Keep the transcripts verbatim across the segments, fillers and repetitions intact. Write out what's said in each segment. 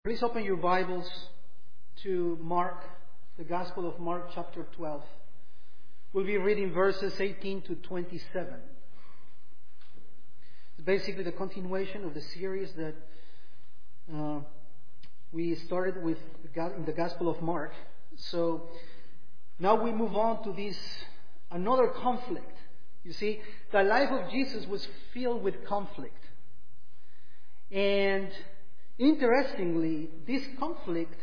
Please open your Bibles to Mark, the Gospel of Mark, chapter twelve. We'll be reading verses eighteen to twenty-seven. It's basically the continuation of the series that uh, we started with in the Gospel of Mark. So now we move on to this another conflict. You see, the life of Jesus was filled with conflict. And interestingly, this conflict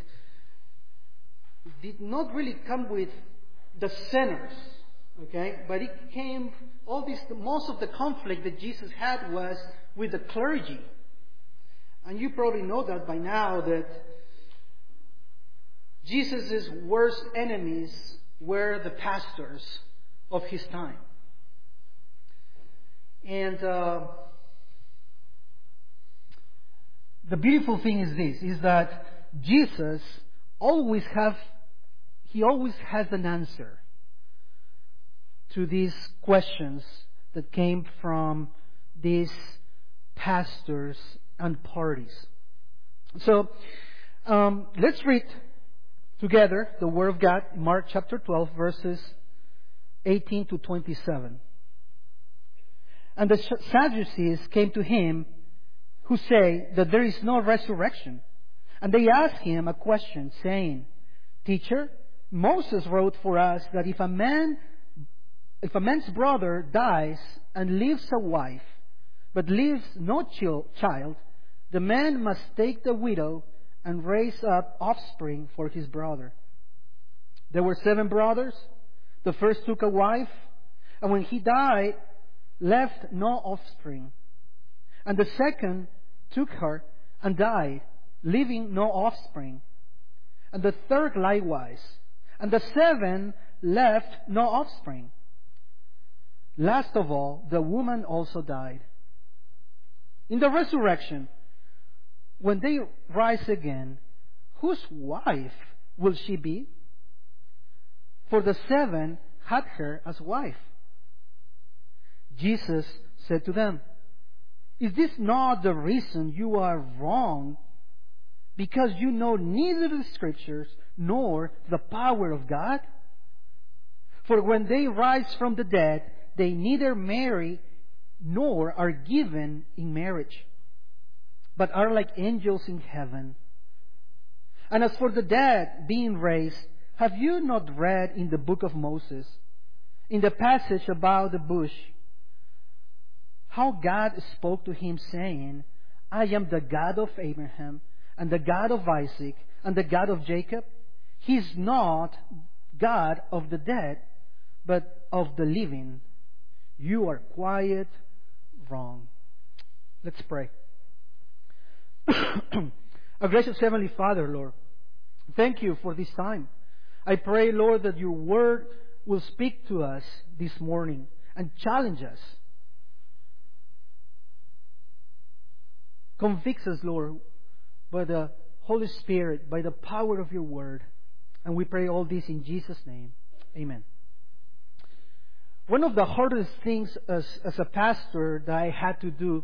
did not really come with the sinners, okay? But it came, all this, most of the conflict that Jesus had was with the clergy. And you probably know that by now, that Jesus' worst enemies were the pastors of his time. And uh, the beautiful thing is this, is that Jesus always have, He always has an answer to these questions that came from these pastors and parties. So, um, let's read together the Word of God, Mark chapter twelve, verses eighteen to twenty-seven. And the Sadducees came to him, who say that there is no resurrection. And they ask him a question, saying, Teacher, Moses wrote for us that if a man, if a man's brother dies and leaves a wife, but leaves no child, the man must take the widow and raise up offspring for his brother. There were seven brothers. The first took a wife, and when he died, left no offspring. And the second took her and died, leaving no offspring. And the third likewise. And the seven left no offspring. Last of all, the woman also died. In the resurrection, when they rise again, whose wife will she be? For the seven had her as wife. Jesus said to them, Is this not the reason you are wrong? Because you know neither the Scriptures nor the power of God? For when they rise from the dead, they neither marry nor are given in marriage, but are like angels in heaven. And as for the dead being raised, have you not read in the book of Moses, in the passage about the bush, how God spoke to him, saying, I am the God of Abraham, and the God of Isaac, and the God of Jacob? He is not God of the dead, but of the living. You are quite wrong. Let's pray. Our gracious Heavenly Father, Lord, thank you for this time. I pray, Lord, that your word will speak to us this morning and challenge us. Convicts us, Lord, by the Holy Spirit, by the power of your word. And we pray all this in Jesus' name. Amen. One of the hardest things as, as a pastor that I had to do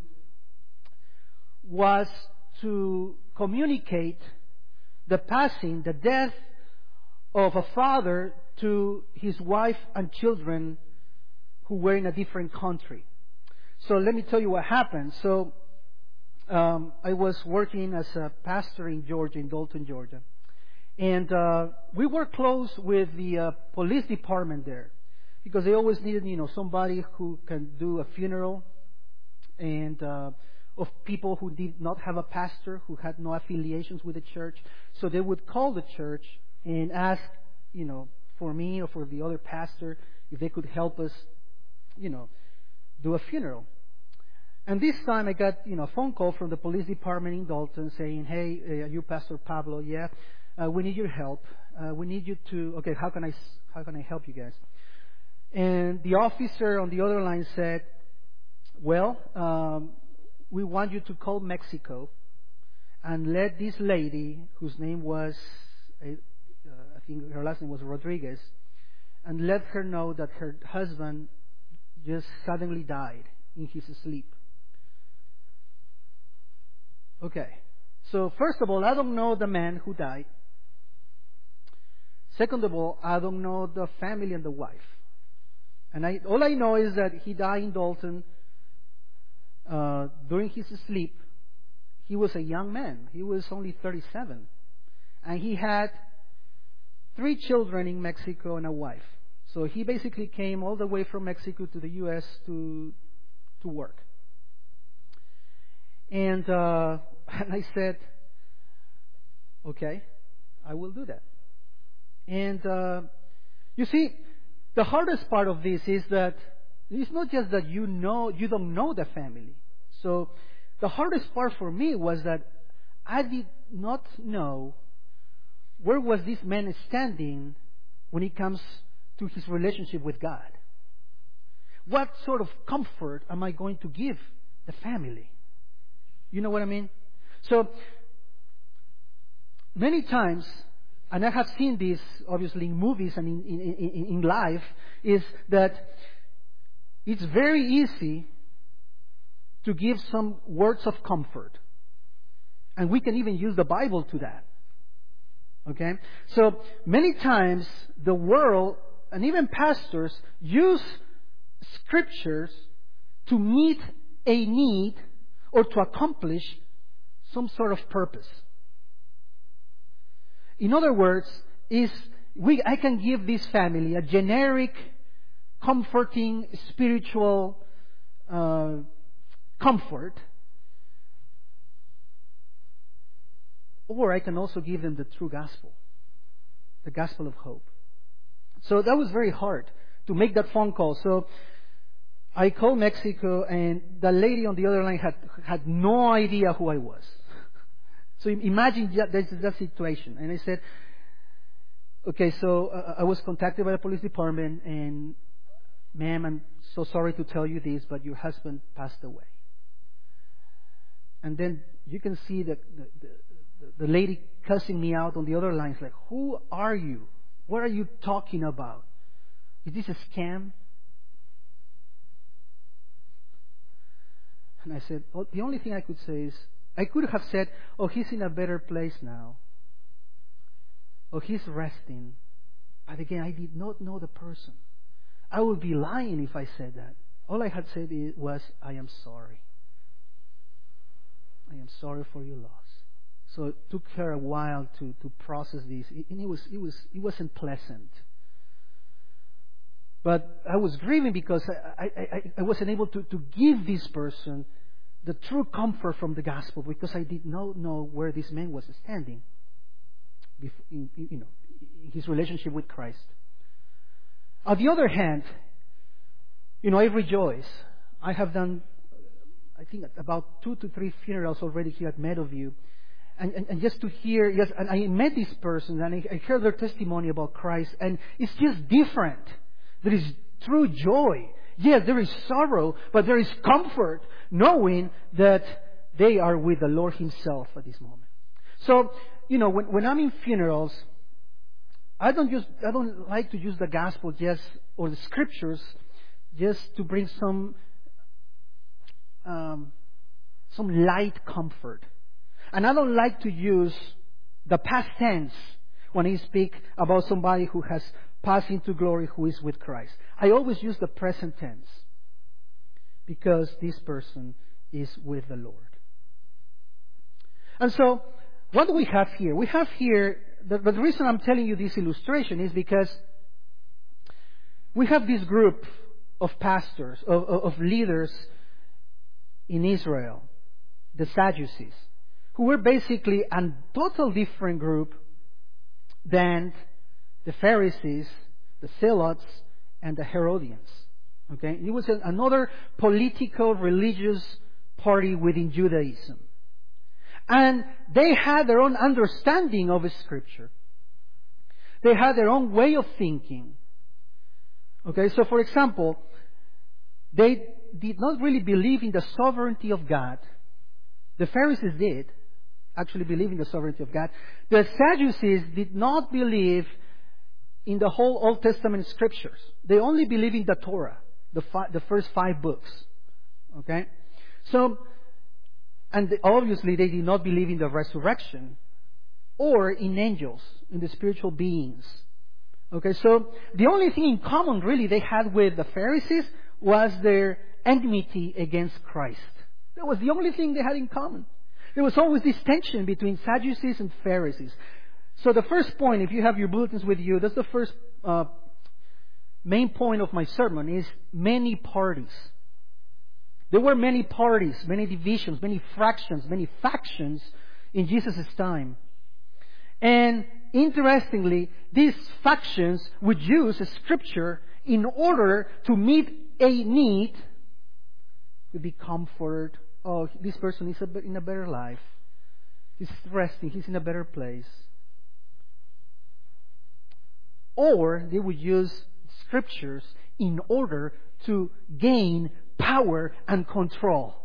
was to communicate the passing, the death of a father to his wife and children who were in a different country. So let me tell you what happened. So Um, I was working as a pastor in Georgia, in Dalton, Georgia. And uh, we were close with the uh, police department there, because they always needed, you know, somebody who can do a funeral, and uh, of people who did not have a pastor, who had no affiliations with the church. So they would call the church and ask, you know, for me or for the other pastor, if they could help us, you know, do a funeral. And this time I got, you know, a phone call from the police department in Dalton saying, hey, uh, you Pastor Pablo, yeah, uh, we need your help. Uh, we need you to, okay, how can I, how can I help you guys? And the officer on the other line said, well, um, we want you to call Mexico and let this lady, whose name was, uh, I think her last name was Rodriguez, and let her know that her husband just suddenly died in his sleep. Okay, So first of all, I don't know the man who died. Second of all, I don't know the family and the wife. And I, all I know is that he died in Dalton uh, during his sleep. He was a young man. He was only thirty-seven. And he had three children in Mexico and a wife. So he basically came all the way from Mexico to the U S to to work. And, uh, and I said, okay, I will do that. And uh, you see, the hardest part of this is that it's not just that you know you don't know the family. So the hardest part for me was that I did not know where was this man standing when it comes to his relationship with God. What sort of comfort am I going to give the family? You know what I mean? So many times, and I have seen this obviously in movies and in, in, in, in life, is that it's very easy to give some words of comfort. And we can even use the Bible to that. Okay? So many times the world and even pastors use scriptures to meet a need or to accomplish some sort of purpose. In other words, is we I can give this family a generic, comforting, spiritual uh, comfort, or I can also give them the true gospel, the gospel of hope. So that was very hard to make that phone call. So I called Mexico, and the lady on the other line had had no idea who I was. So imagine that, that situation. And I said, okay, so uh, I was contacted by the police department, and ma'am, I'm so sorry to tell you this, but your husband passed away. And then you can see the, the, the, the lady cussing me out on the other line. It's like, who are you? What are you talking about? Is this a scam? And I said, oh, the only thing I could say is, I could have said, oh, he's in a better place now. Oh, he's resting. But again, I did not know the person. I would be lying if I said that. All I had said was, I am sorry. I am sorry for your loss. So it took her a while to, to process this. And it was it was it wasn't pleasant. But I was grieving because I, I, I, I wasn't able to, to give this person the true comfort from the gospel, because I did not know where this man was standing in, in, you know, in his relationship with Christ. On the other hand, you know, I rejoice. I have done, I think, about two to three funerals already here at Meadowview. And, and, and just to hear, yes, and I met this person and I, I heard their testimony about Christ, and it's just different. There is true joy. Yes, there is sorrow, but there is comfort knowing that they are with the Lord Himself at this moment. So, you know, when, when I'm in funerals, I don't just I don't like to use the gospel just or the scriptures just to bring some um, some light comfort, and I don't like to use the past tense when I speak about somebody who has passed into glory, who is with Christ. I always use the present tense because this person is with the Lord. And so, what do we have here? We have here, the, the reason I'm telling you this illustration is because we have this group of pastors, of, of leaders in Israel, the Sadducees, who were basically a total different group than the Pharisees, the Zealots, and the Herodians. Okay, it was another political, religious party within Judaism, and they had their own understanding of Scripture. They had their own way of thinking. Okay, so for example, they did not really believe in the sovereignty of God. The Pharisees did actually believe in the sovereignty of God. The Sadducees did not believe in the whole Old Testament scriptures. They only believe in the Torah, the, fi- the first five books. Okay? So, And obviously they did not believe in the resurrection or in angels, in the spiritual beings. Okay, so the only thing in common really they had with the Pharisees was their enmity against Christ. That was the only thing they had in common. There was always this tension between Sadducees and Pharisees. So the first point, if you have your bulletins with you, that's the first uh, main point of my sermon, is many parties. There were many parties, many divisions, many fractions, many factions in Jesus' time. And interestingly, these factions would use Scripture in order to meet a need. It would be comfort. Oh, this person is in a better life. He's resting. He's in a better place. Or they would use Scriptures in order to gain power and control.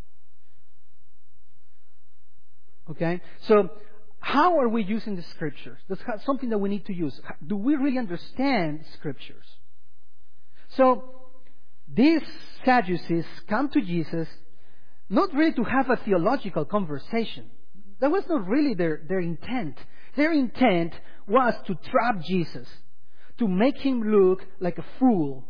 Okay? So, how are we using the Scriptures? That's something that we need to use. Do we really understand Scriptures? So, these Sadducees come to Jesus not really to have a theological conversation. That was not really their, their intent. Their intent was to trap Jesus, to make him look like a fool.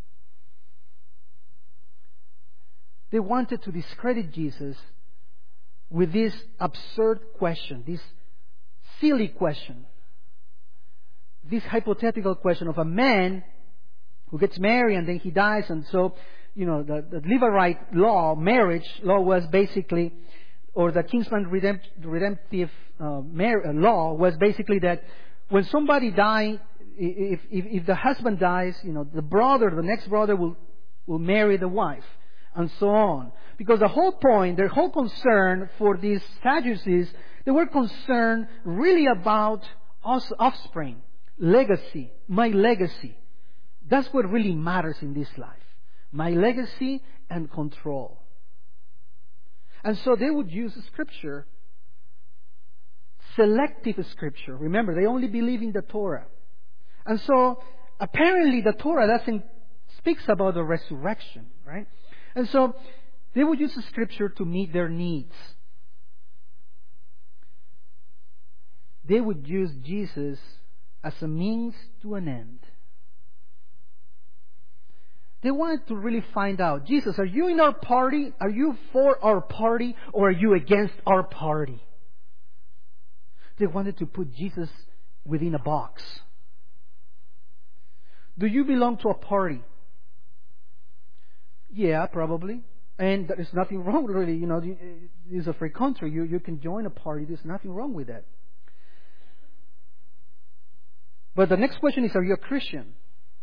They wanted to discredit Jesus with this absurd question, this silly question, this hypothetical question of a man who gets married and then he dies, and so, you know, the, the Levirate law, marriage law, was basically, or the Kinsman redempt, redemptive uh, mar- law was basically that when somebody dies, if, if if the husband dies, you know, the brother, the next brother will will marry the wife, and so on. Because the whole point, their whole concern for these Sadducees, they were concerned really about us, offspring, legacy, my legacy. That's what really matters in this life. My legacy and control. And so they would use Scripture, selective Scripture. Remember, they only believe in the Torah. And so, apparently the Torah doesn't speaks about the resurrection, right? And so, they would use the Scripture to meet their needs. They would use Jesus as a means to an end. They wanted to really find out, Jesus, are you in our party? Are you for our party? Or are you against our party? They wanted to put Jesus within a box. Do you belong to a party? Yeah, probably. And there is nothing wrong, really. You know, this is a free country. You, you can join a party. There's nothing wrong with that. But the next question is, are you a Christian?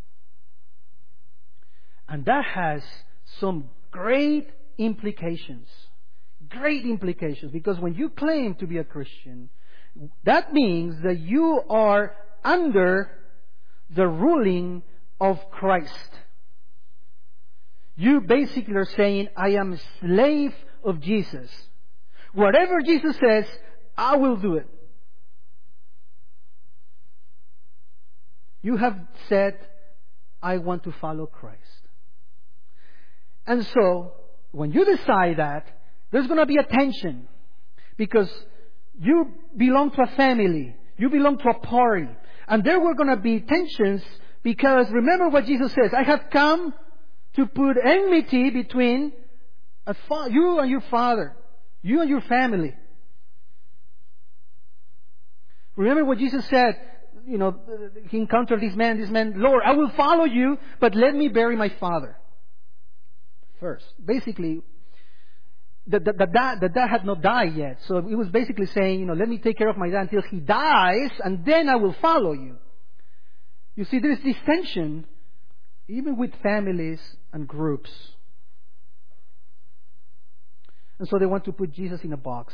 And that has some great implications. Great implications. Because when you claim to be a Christian, that means that you are under the ruling of Christ. You basically are saying, I am a slave of Jesus. Whatever Jesus says, I will do it. You have said, I want to follow Christ. And so, when you decide that, there's going to be a tension. Because you belong to a family. You belong to a party. And there were going to be tensions because remember what Jesus says, I have come to put enmity between a fa- you and your father, you and your family. Remember what Jesus said, you know, he encountered this man, this man, Lord, I will follow you, but let me bury my father first. Basically, the, the, the, dad, the dad had not died yet. So he was basically saying, you know, let me take care of my dad until he dies, and then I will follow you. You see, there is this tension, even with families and groups. And so they want to put Jesus in a box.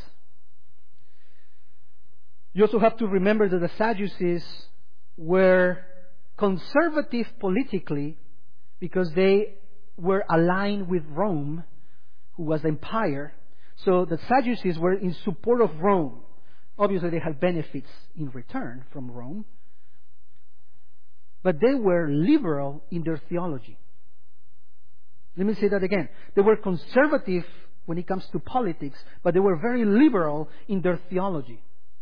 You also have to remember that the Sadducees were conservative politically because they were aligned with Rome, who was the empire. So the Sadducees were in support of Rome. Obviously they had benefits in return from Rome. But they were liberal in their theology. Let me say that again. They were conservative when it comes to politics, but they were very liberal in their theology.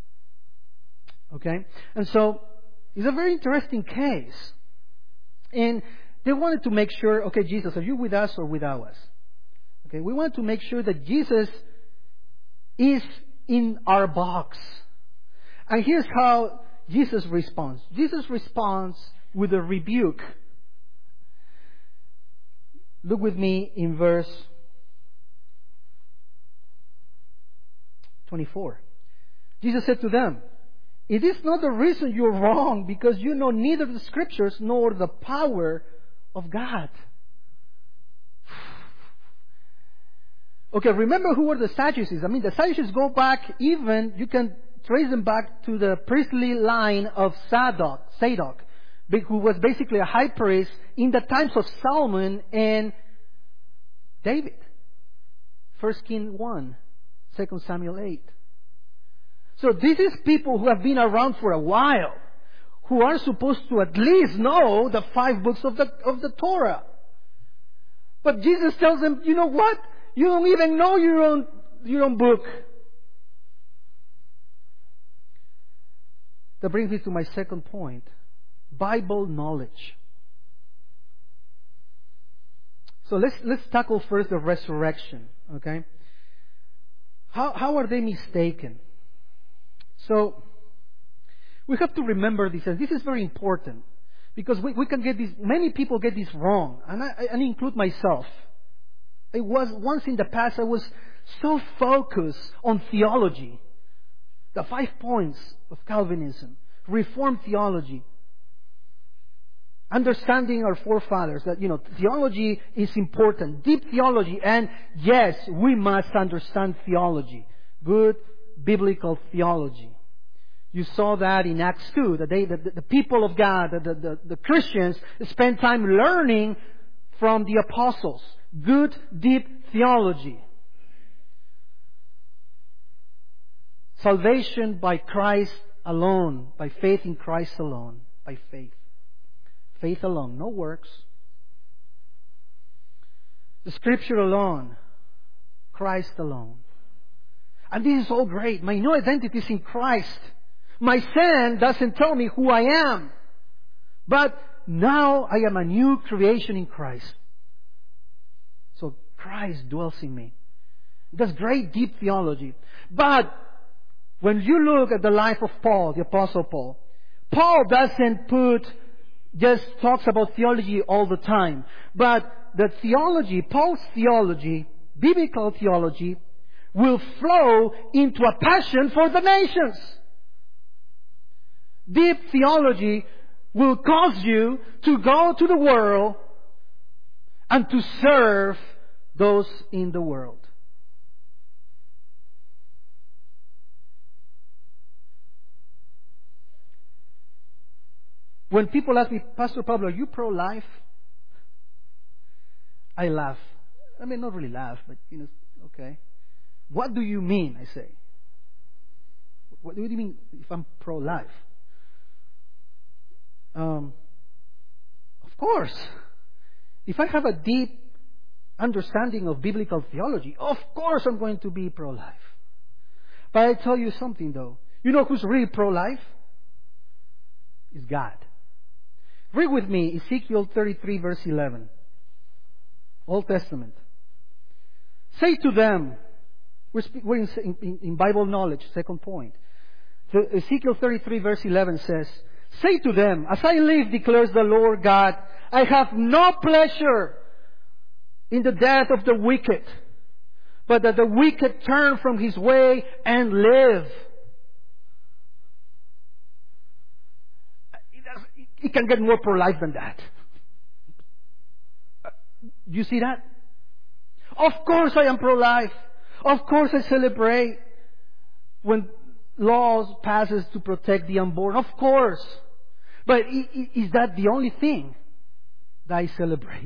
Okay? And so, it's a very interesting case. And they wanted to make sure, okay, Jesus, are you with us or without us? Okay, we want to make sure that Jesus is in our box. And here's how Jesus responds. Jesus responds with a rebuke. Look with me in verse twenty-four. Jesus said to them, "It is not the reason you're wrong, because you know neither the Scriptures nor the power of God." Okay, remember who were the Sadducees? I mean, the Sadducees go back even, you can trace them back to the priestly line of Zadok, Zadok, who was basically a high priest in the times of Solomon and David. First Kings one, Second Samuel eight. So this is people who have been around for a while, who are supposed to at least know the five books of the of the Torah. But Jesus tells them, you know what? You don't even know your own your own book. That brings me to my second point. Bible knowledge. So let's let's tackle first the resurrection. Okay? How how are they mistaken? So we have to remember this, and this is very important, because we, we can get this. Many people get this wrong, and I, I include myself. It was once in the past I was so focused on theology, the five points of Calvinism, Reformed theology, understanding our forefathers, that, you know, theology is important, deep theology, and yes, we must understand theology, good biblical theology. You saw that in Acts two, that they, the, the people of God, the, the, the Christians, spent time learning from the apostles. Good, deep theology. Salvation by Christ alone, by faith in Christ alone, by faith. Faith alone, no works. The Scripture alone, Christ alone. And this is all great. My new identity is in Christ. My sin doesn't tell me who I am. But now I am a new creation in Christ. So Christ dwells in me. That's great deep theology. But when you look at the life of Paul, the Apostle Paul, Paul doesn't put, just talks about theology all the time. But the theology, Paul's theology, biblical theology, will flow into a passion for the nations. Deep theology will cause you to go to the world and to serve those in the world. When people ask me, Pastor Pablo, are you pro-life? I laugh. I mean, not really laugh, but, you know, okay. What do you mean, I say? What do you mean if I'm pro-life? Um, of course. If I have a deep understanding of biblical theology, of course I'm going to be pro-life. But I tell you something though. You know who's really pro-life? Is God. Read with me Ezekiel thirty-three verse eleven. Old Testament. Say to them, we're, spe- we're in, in, in Bible knowledge, second point. The Ezekiel thirty-three verse eleven says, say to them, as I live, declares the Lord God, I have no pleasure in the death of the wicked, but that the wicked turn from his way and live. It can get more pro-life than that. You see that? Of course I am pro-life. Of course I celebrate when laws passes to protect the unborn. Of course. But is that the only thing that I celebrate?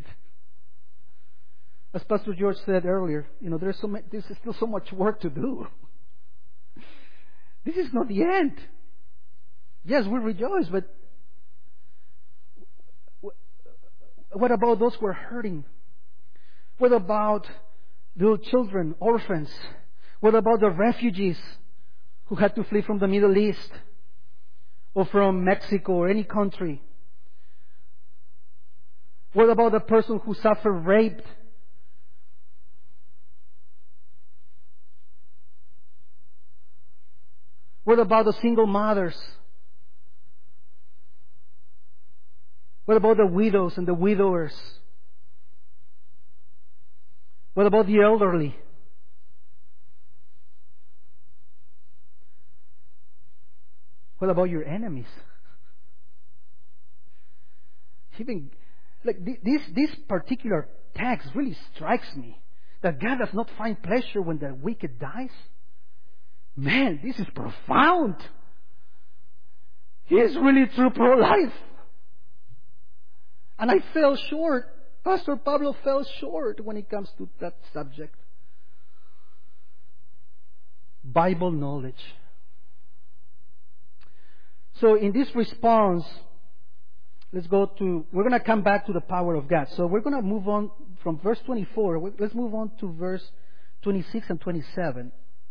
As Pastor George said earlier, you know, there's so much, there's still so much work to do. This is not the end. Yes, we rejoice, but what about those who are hurting? What about little children, orphans? What about the refugees who had to flee from the Middle East or from Mexico or any country? What about the person who suffered rape? What about the single mothers? What about the widows and the widowers? What about the elderly? What about your enemies? Even like this, this particular text really strikes me that God does not find pleasure when the wicked dies. Man, this is profound. He is really true pro-life. And I fell short. Pastor Pablo fell short when it comes to that subject. Bible knowledge. So in this response, let's go to, we're going to come back to the power of God. So we're going to move on from verse twenty-four. Let's move on to verse twenty-six and twenty-seven.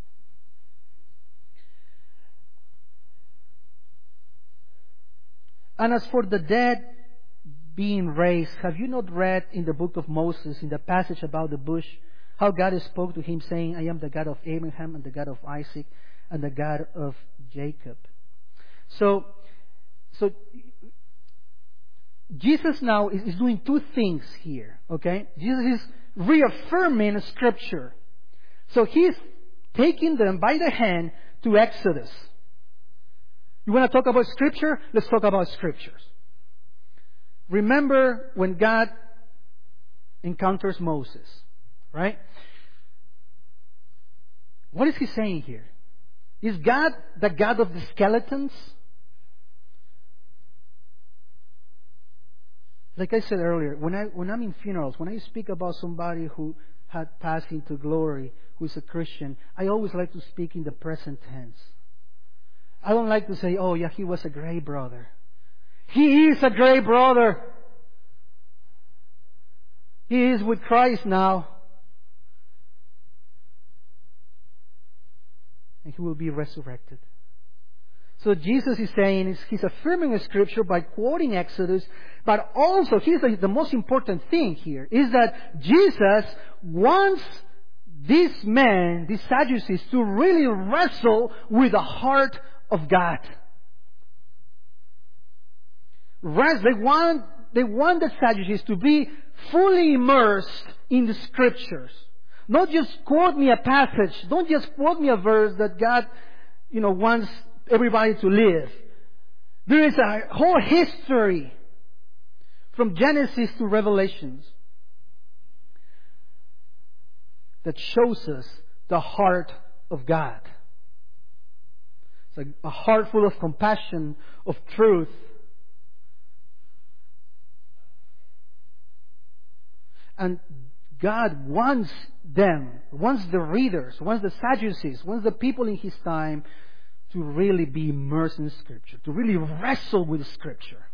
And as for the dead being raised, have you not read in the book of Moses, in the passage about the bush, how God spoke to him saying, I am the God of Abraham and the God of Isaac and the God of Jacob. So, so Jesus now is, is doing two things here, okay? Jesus is reaffirming Scripture. So he's taking them by the hand to Exodus. You want to talk about Scripture? Let's talk about Scriptures. Remember when God encounters Moses, right? What is he saying here? Is God the God of the skeletons? Like I said earlier, when, I, when I'm in funerals, when I speak about somebody who had passed into glory, who is a Christian, I always like to speak in the present tense. I don't like to say, oh yeah, he was a great brother. He is a great brother. He is with Christ now. And he will be resurrected. So Jesus is saying, he's affirming the Scripture by quoting Exodus, but also, here's the, the most important thing here, is that Jesus wants these men, these Sadducees, to really wrestle with the heart of God. They want, they want the Sadducees to be fully immersed in the Scriptures. Not just quote me a passage. Don't just quote me a verse that God, you know, wants everybody to live. There is a whole history from Genesis to Revelations that shows us the heart of God. It's a, a heart full of compassion, of truth. And God wants them, wants the readers, wants the Sadducees, wants the people in His time to really be immersed in Scripture, to really wrestle with Scripture.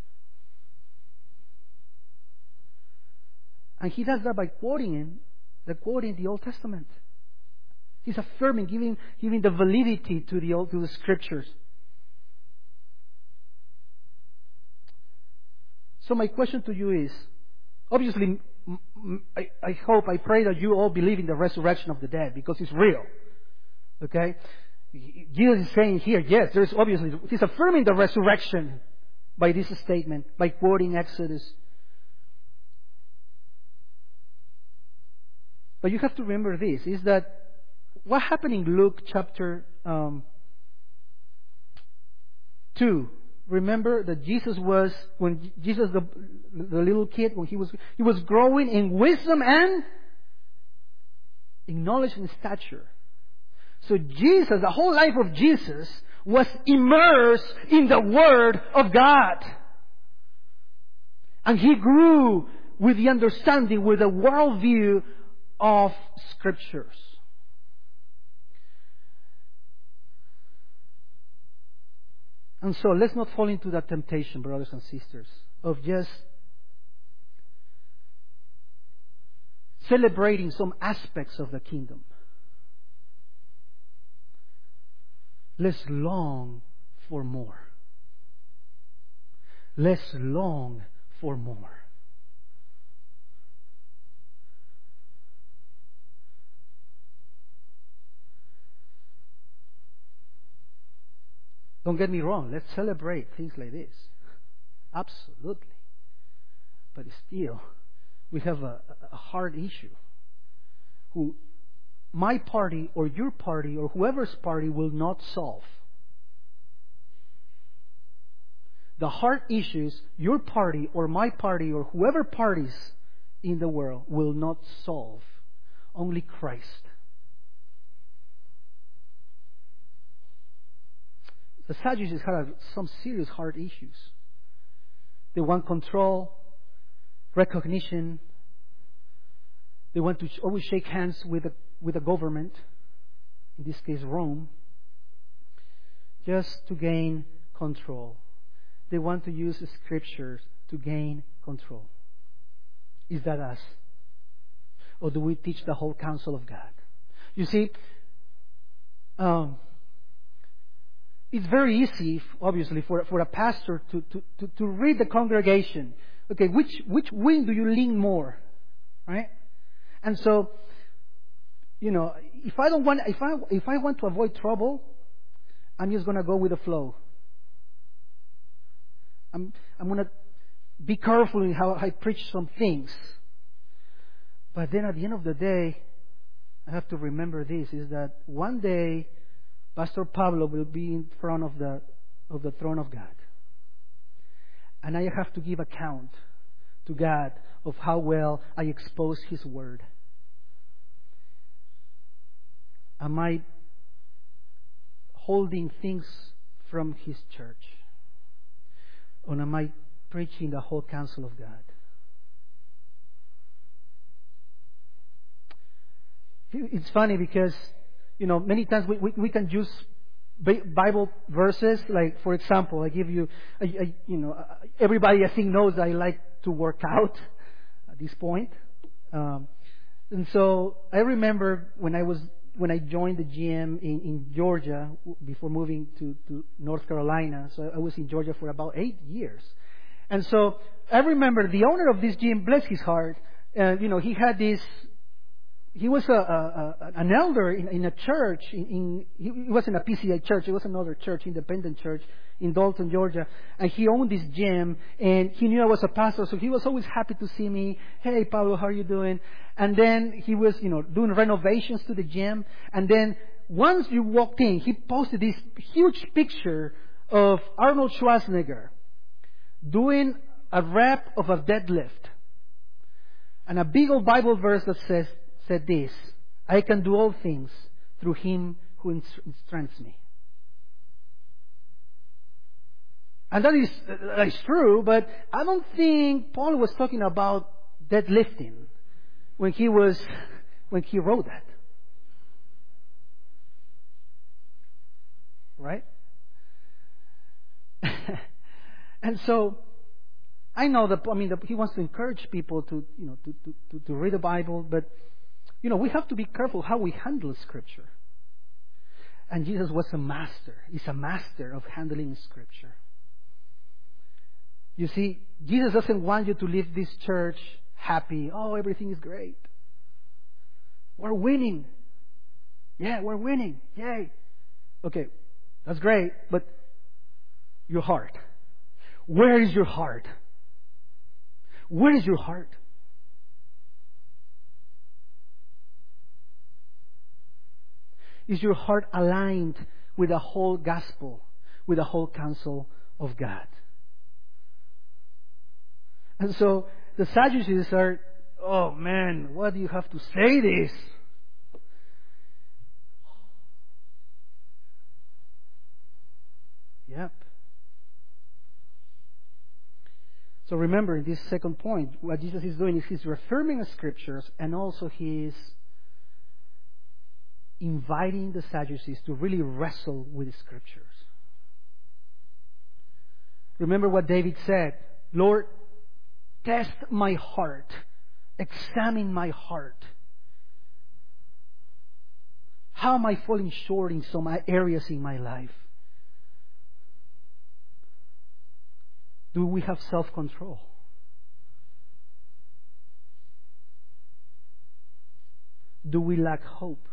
And He does that by quoting Him, the quoting the Old Testament. He's affirming, giving, giving the validity to the Old, to the Scriptures. So my question to you is, obviously, I, I hope, I pray that you all believe in the resurrection of the dead, because it's real. Okay? Jesus is saying here, yes, there's obviously, He's affirming the resurrection by this statement, by quoting Exodus. But you have to remember this, is that what happened in Luke chapter um, two? Remember that Jesus was, when Jesus, the, the little kid, when he was, he was growing in wisdom and in knowledge and stature. So Jesus, the whole life of Jesus was immersed in the Word of God. And He grew with the understanding, with the worldview of Scriptures. And so let's not fall into that temptation, brothers and sisters, of just celebrating some aspects of the kingdom. Let's long for more. Let's long for more. Don't get me wrong, let's celebrate things like this. Absolutely. But still, we have a, a hard issue. Who my party or your party or whoever's party will not solve. The hard issues your party or my party or whoever parties in the world will not solve. Only Christ. The Sadducees had some serious hard issues. They want control, recognition. They want to always shake hands with the, with the government, in this case Rome, just to gain control. They want to use the scriptures to gain control. Is that us? Or do we teach the whole counsel of God? You see, um, it's very easy, obviously, for, for a pastor to, to, to, to read the congregation. Okay, which, which wing do you lean more? Right? And so, you know, if I don't want, if I, if I want to avoid trouble, I'm just going to go with the flow. I'm, I'm going to be careful in how I preach some things. But then at the end of the day, I have to remember this, is that one day, Pastor Pablo will be in front of the of the throne of God. And I have to give account to God of how well I expose His Word. Am I holding things from His church? Or am I preaching the whole counsel of God? It's funny because, you know, many times we, we, we can use Bible verses. Like, for example, I give you, I, I, you know, everybody I think knows that I like to work out at this point. Um, and so I remember when I was, when I joined the gym in, in Georgia before moving to, to North Carolina. So I was in Georgia for about eight years. And so I remember the owner of this gym, bless his heart, uh, you know, he had this, he was a, a, a, an elder in, in a church. In, in he wasn't a P C A church. It was another church, independent church in Dalton, Georgia. And he owned this gym, and he knew I was a pastor, so he was always happy to see me. Hey, Pablo, how are you doing? And then he was, you know, doing renovations to the gym. And then once you walked in, he posted this huge picture of Arnold Schwarzenegger doing a rep of a deadlift, and a big old Bible verse that says, said this: I can do all things through Him who strengthens me. And that is, that is true, but I don't think Paul was talking about deadlifting when he was, when he wrote that. Right? And so, I know that, I mean, that he wants to encourage people to, you know, to, to, to, to read the Bible, but, you know, we have to be careful how we handle Scripture. And Jesus was a master. He's a master of handling Scripture. You see, Jesus doesn't want you to leave this church happy. Oh, everything is great. We're winning. Yeah, we're winning. Yay. Okay, that's great, but your heart. Where is your heart? Where is your heart? Is your heart aligned with the whole gospel, with the whole counsel of God? And so the Sadducees are, oh man, why do you have to say this? Yep. So remember, in this second point, what Jesus is doing is He's reaffirming the Scriptures, and also He is inviting the Sadducees to really wrestle with the Scriptures. Remember what David said: Lord, test my heart examine my heart. How am I falling short in some areas in my life? Do we have self-control? Do we lack hope?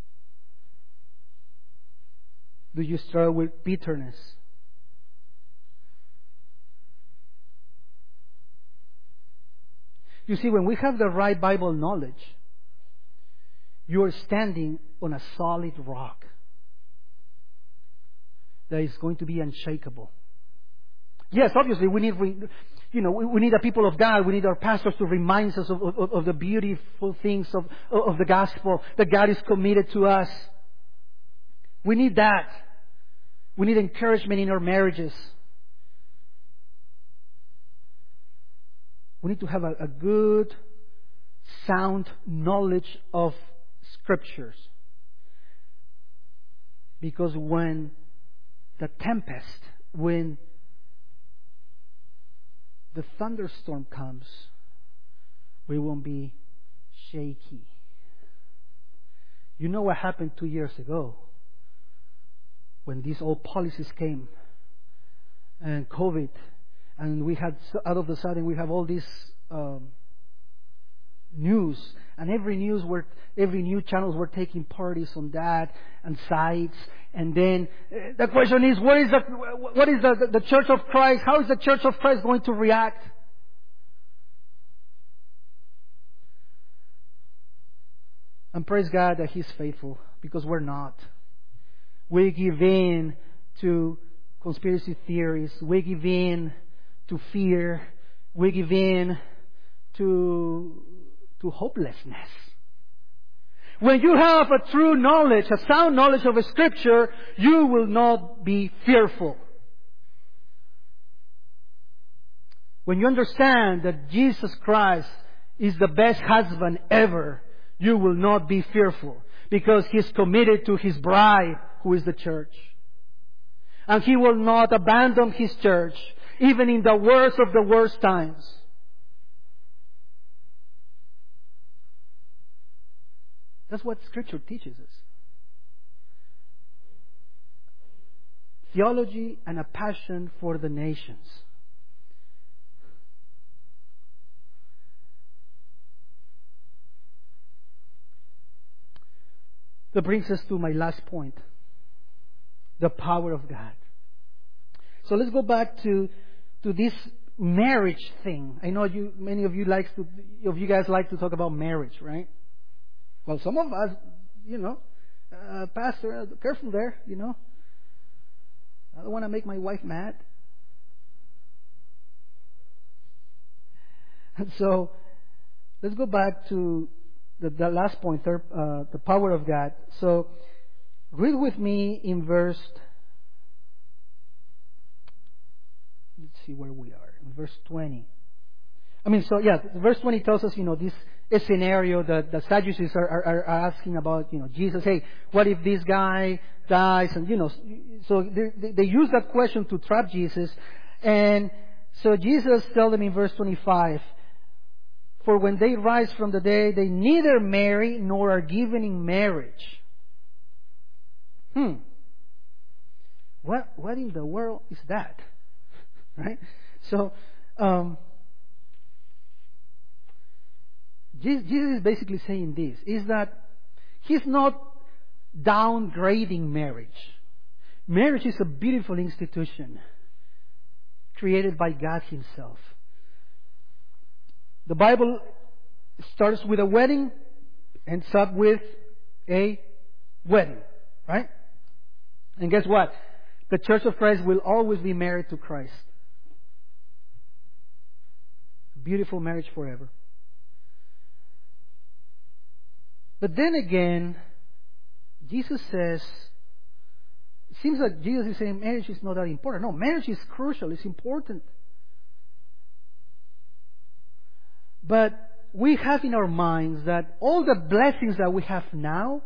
Do you struggle with bitterness? You see, when we have the right Bible knowledge, you are standing on a solid rock that is going to be unshakable. Yes, obviously we need, you know, we need the people of God. We need our pastors to remind us of, of, of the beautiful things of, of the gospel that God is committed to us. We need that. We need encouragement in our marriages. We need to have a, a good, sound knowledge of Scriptures. Because when the tempest, when the thunderstorm comes, we won't be shaky. You know what happened two years ago when these old policies came and COVID, and we had, out of the sudden, we have all this um, news, and every news were, every news channels were taking parties on that and sites. And then uh, the question is, what is the what is the, the Church of Christ? How is the Church of Christ going to react? And praise God that He's faithful, because we're not. We give in to conspiracy theories. We give in to fear. We give in to to hopelessness. When you have a true knowledge, a sound knowledge of a Scripture, you will not be fearful. When you understand that Jesus Christ is the best husband ever, you will not be fearful, because He's committed to His bride, who is the church. And He will not abandon His church, even in the worst of the worst times. That's what Scripture teaches us. Theology and a passion for the nations. That brings us to my last point. The power of God. So let's go back to, to this marriage thing. I know you, many of you likes to, of you guys like to talk about marriage, right? Well, some of us, you know, uh, Pastor, uh, careful there, you know. I don't want to make my wife mad. And so, let's go back to the, the last point, third, uh, the power of God. So, read with me in verse, let's see where we are, in verse twenty. I mean, so yeah, verse twenty tells us, you know, this a scenario that the Sadducees are, are, are asking about, you know, Jesus, hey, what if this guy dies? And, you know, so they, they use that question to trap Jesus. And so Jesus tells them in verse twenty-five, for when they rise from the dead, they neither marry nor are given in marriage. Hmm. What, what in the world is that? Right? So, um, Jesus is basically saying this, is that He's not downgrading marriage. Marriage is a beautiful institution created by God Himself. The Bible starts with a wedding, ends up with a wedding, right? And guess what? The Church of Christ will always be married to Christ. Beautiful marriage forever. But then again, Jesus says, it seems like Jesus is saying marriage is not that important. No, marriage is crucial, it's important. But we have in our minds that all the blessings that we have now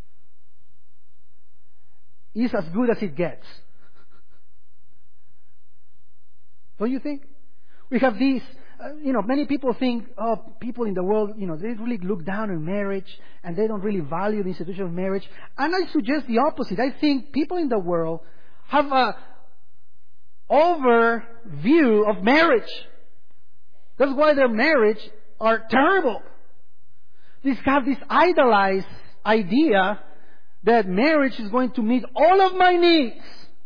is as good as it gets. Don't you think? We have these uh, you know, many people think, oh, people in the world, you know, they really look down on marriage and they don't really value the institution of marriage. And I suggest the opposite. I think people in the world have a overview of marriage. That's why their marriage are terrible. They have this idolized idea that marriage is going to meet all of my needs.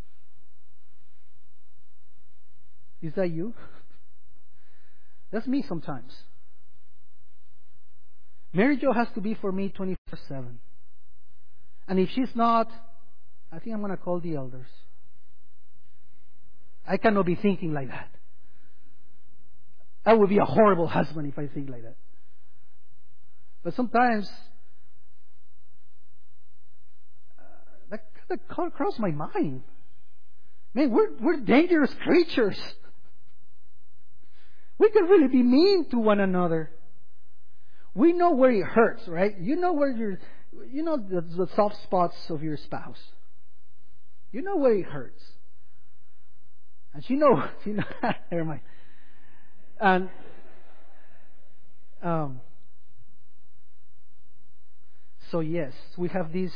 Is that you? That's me sometimes. Mary Jo has to be for me twenty-four seven. And if she's not, I think I'm going to call the elders. I cannot be thinking like that. I would be a horrible husband if I think like that. But sometimes uh, that kind of crosses my mind. Man, we're we're dangerous creatures. We can really be mean to one another. We know where it hurts, right? You know where your, you know the, the soft spots of your spouse. You know where it hurts, and she knows. You know, never mind. And um, so yes, we have this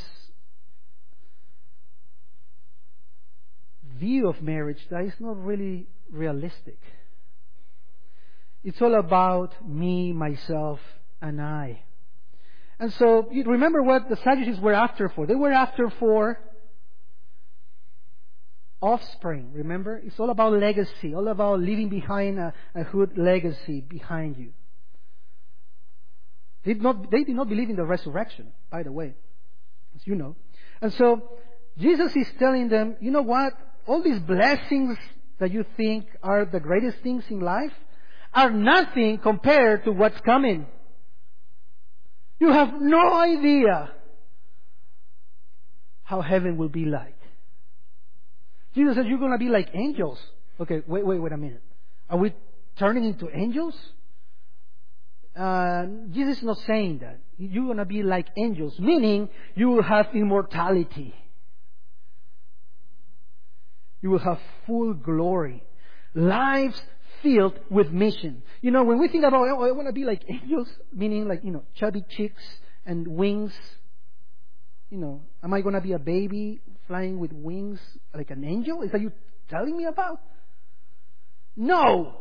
view of marriage that is not really realistic. It's all about me, myself, and I. And so, you remember what the Sadducees were after for. They were after for offspring, remember? It's all about legacy, all about leaving behind a, a good legacy behind you. They did, not, they did not believe in the resurrection, by the way, as you know. And so, Jesus is telling them, you know what? All these blessings that you think are the greatest things in life are nothing compared to what's coming. You have no idea how heaven will be like. Jesus says you're going to be like angels. Okay, wait, wait, wait a minute. Are we turning into angels? Uh, Jesus is not saying that. You're going to be like angels, meaning you will have immortality. You will have full glory. Lives filled with mission. You know, when we think about, oh, I want to be like angels, meaning like, you know, chubby cheeks and wings. You know, am I going to be a baby flying with wings like an angel? Is that you telling me about? No.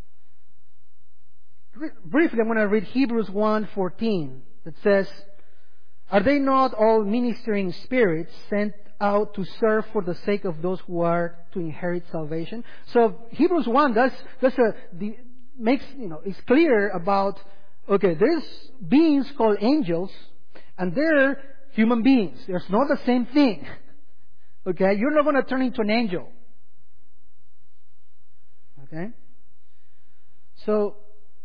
Briefly, I'm going to read Hebrews one fourteen that says, are they not all ministering spirits sent out to serve for the sake of those who are to inherit salvation? So Hebrews one does, does a, the, makes, you know, it's clear about, okay, there's beings called angels and they're human beings. There's not the same thing. Okay? You're not going to turn into an angel. Okay? So,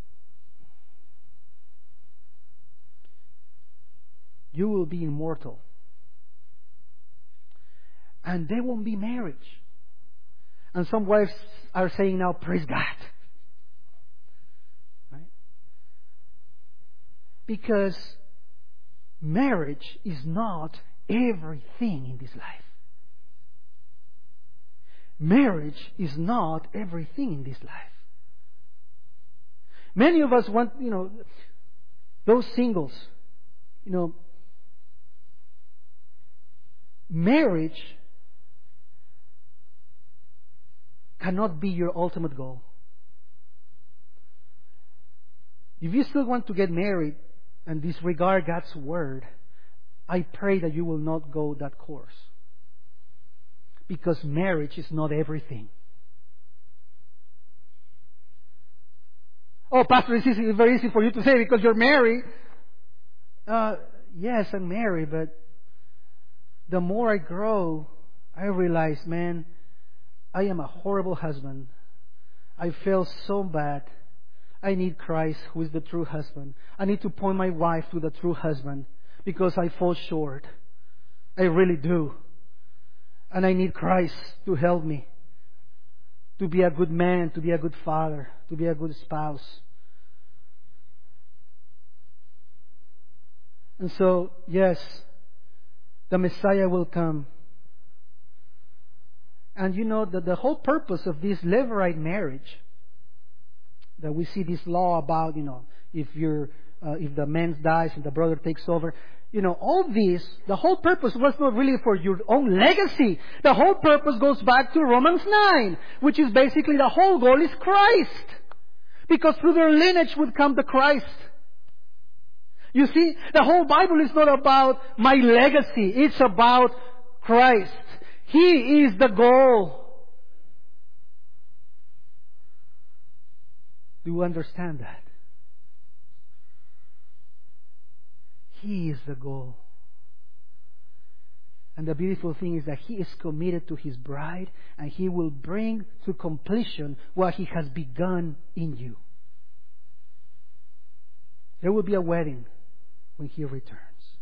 you will be immortal. And there won't be marriage. And some wives are saying now, praise God. Right? Because marriage is not everything in this life. Marriage is not everything in this life. Many of us want, you know, those singles, you know, marriage cannot be your ultimate goal. If you still want to get married and disregard God's word, I pray that you will not go that course. Because marriage is not everything. Oh, Pastor, it's easy, very easy for you to say because you're married. Uh, yes, I'm married, but the more I grow, I realize, man, I am a horrible husband. I feel so bad. I need Christ, who is the true husband. I need to point my wife to the true husband because I fall short. I really do. And I need Christ to help me to be a good man, to be a good father, to be a good spouse. And so, yes, the Messiah will come. And you know that the whole purpose of this Levirate marriage That we see this law about, you know, if you're, uh, if the man dies and the brother takes over. You know, all this, the whole purpose was not really for your own legacy. The whole purpose goes back to Romans nine, which is basically the whole goal is Christ. Because through their lineage would come the Christ. You see, the whole Bible is not about my legacy. It's about Christ. He is the goal. Do you understand that? He is the goal. And the beautiful thing is that He is committed to His bride, and He will bring to completion what He has begun in you. There will be a wedding when He returns.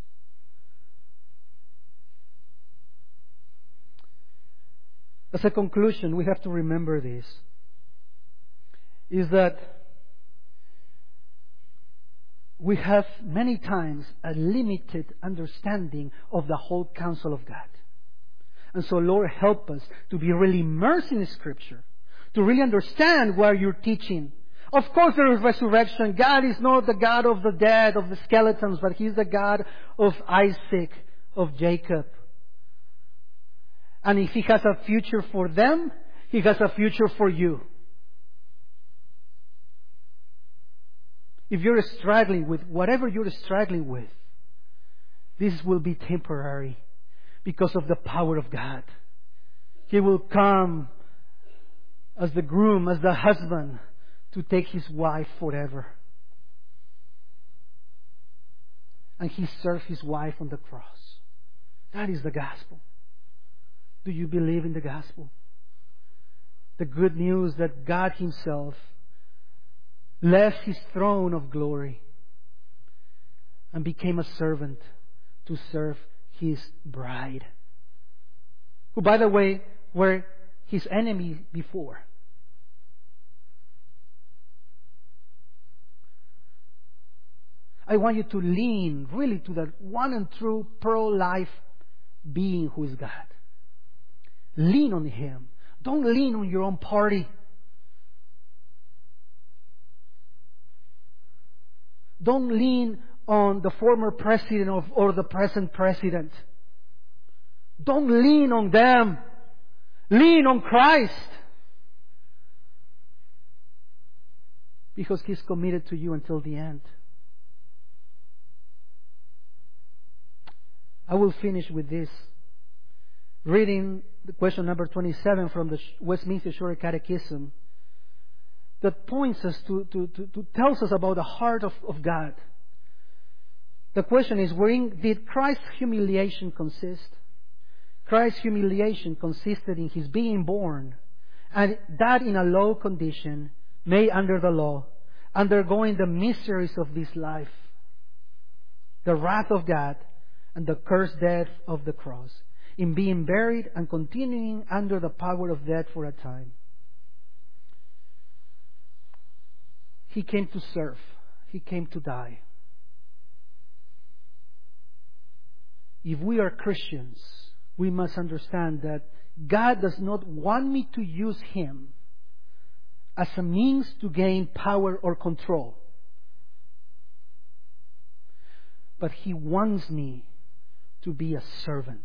As a conclusion, we have to remember this, is that we have many times a limited understanding of the whole counsel of God. And so, Lord, help us to be really immersed in Scripture, to really understand what you're teaching. Of course, there is resurrection. God is not the God of the dead, of the skeletons, but He's the God of Isaac, of Jacob. And if He has a future for them, He has a future for you. If you're struggling with whatever you're struggling with, this will be temporary because of the power of God. He will come as the groom, as the husband, to take his wife forever. And He served His wife on the cross. That is the gospel. Do you believe in the gospel? The good news that God Himself left His throne of glory and became a servant to serve His bride, who, by the way, were His enemy before. I want you to lean really to that one and true pro-life being who is God. Lean on Him. Don't lean on your own party. Don't lean on the former president of, or the present president. Don't lean on them. Lean on Christ. Because He's committed to you until the end. I will finish with this. Reading the question number twenty-seven from the Westminster Shorter Catechism, that points us to, to, to, to tells us about the heart of, of God. The question is, wherein did Christ's humiliation consist? Christ's humiliation consisted in His being born, and that in a low condition, made under the law, undergoing the miseries of this life, the wrath of God, and the cursed death of the cross, in being buried and continuing under the power of death for a time. He came to serve. He came to die. If we are Christians, we must understand that God does not want me to use Him as a means to gain power or control. But He wants me to be a servant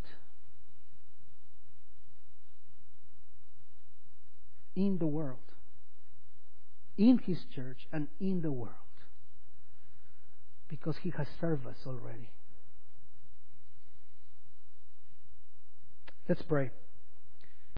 in the world, in His church and in the world, because He has served us already. Let's pray.